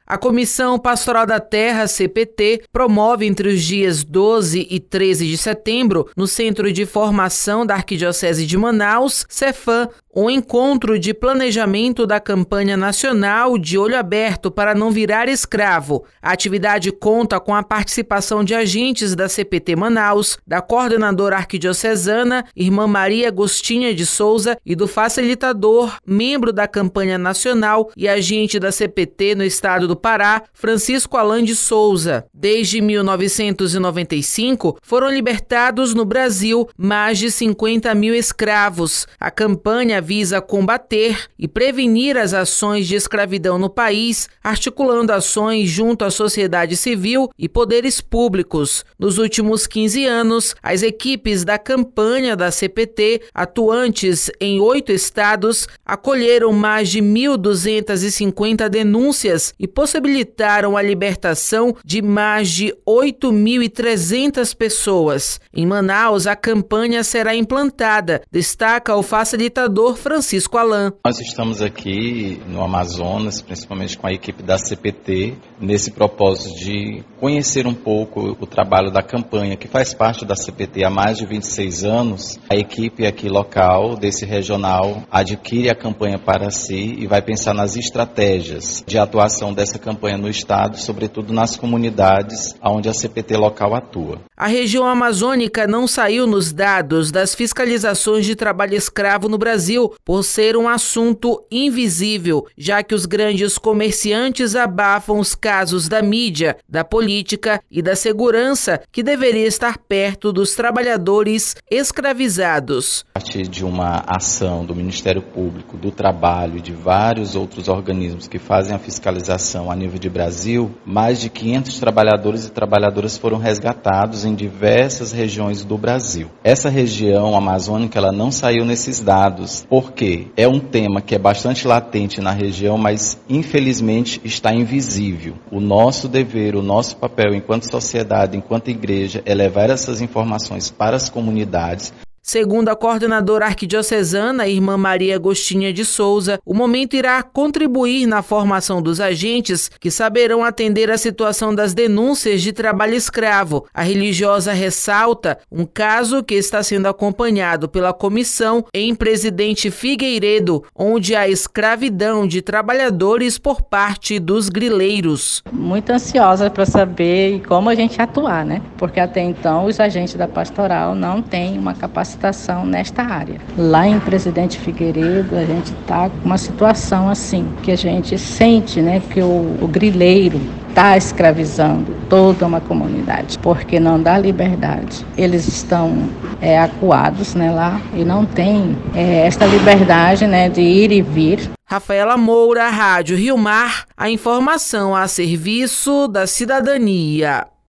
A Comissão Pastoral da Terra, CPT, promove entre os dias 12 e 13 de setembro, no Centro de Formação da Arquidiocese de Manaus, CEFAM, um encontro de planejamento da campanha nacional de Olho Aberto para não virar escravo. A atividade conta com a participação de agentes da CPT Manaus, da coordenadora arquidiocesana, Irmã Maria Agostinha de Souza, e do facilitador, membro da campanha nacional e agente da CPT no estado do Pará, Francisco Alan de Souza. Desde 1995, foram libertados no Brasil mais de 50 mil escravos. A campanha visa combater e prevenir as ações de escravidão no país, articulando ações junto à sociedade civil e poderes públicos. Nos últimos 15 anos, as equipes da campanha da CPT, atuantes em 8 estados, acolheram mais de 1.250 denúncias e possibilitaram a libertação de mais de 8.300 pessoas. Em Manaus, a campanha será implantada, destaca o facilitador Francisco Alan. Nós estamos aqui no Amazonas, principalmente com a equipe da CPT, nesse propósito de conhecer um pouco o trabalho da campanha, que faz parte da CPT há mais de 26 anos. A equipe aqui local, desse regional, adquire a campanha para si e vai pensar nas estratégias de atuação dessa campanha no estado, sobretudo nas comunidades onde a CPT local atua. A região amazônica não saiu nos dados das fiscalizações de trabalho escravo no Brasil, por ser um assunto invisível, já que os grandes comerciantes abafam os casos da mídia, da política e da segurança, que deveria estar perto dos trabalhadores escravizados. A partir de uma ação do Ministério Público, do Trabalho e de vários outros organismos que fazem a fiscalização a nível de Brasil, mais de 500 trabalhadores e trabalhadoras foram resgatados em diversas regiões do Brasil. Essa região amazônica, ela não saiu nesses dados, porque é um tema que é bastante latente na região, mas infelizmente está invisível. O nosso dever, o nosso papel enquanto sociedade, enquanto igreja, é levar essas informações para as comunidades. Segundo a coordenadora arquidiocesana, Irmã Maria Agostinha de Souza, o momento irá contribuir na formação dos agentes que saberão atender a situação das denúncias de trabalho escravo. A religiosa ressalta um caso que está sendo acompanhado pela comissão em Presidente Figueiredo, onde há escravidão de trabalhadores por parte dos grileiros. Muito ansiosa para saber como a gente atuar, né? Porque até então os agentes da pastoral não têm uma capacitação nesta área. Lá em Presidente Figueiredo, a gente está com uma situação assim, que a gente sente, né, que o grileiro está escravizando toda uma comunidade, porque não dá liberdade. Eles estão acuados, né, lá, e não tem esta liberdade, né, de ir e vir. Rafaela Moura, Rádio Rio Mar, a informação a serviço da cidadania.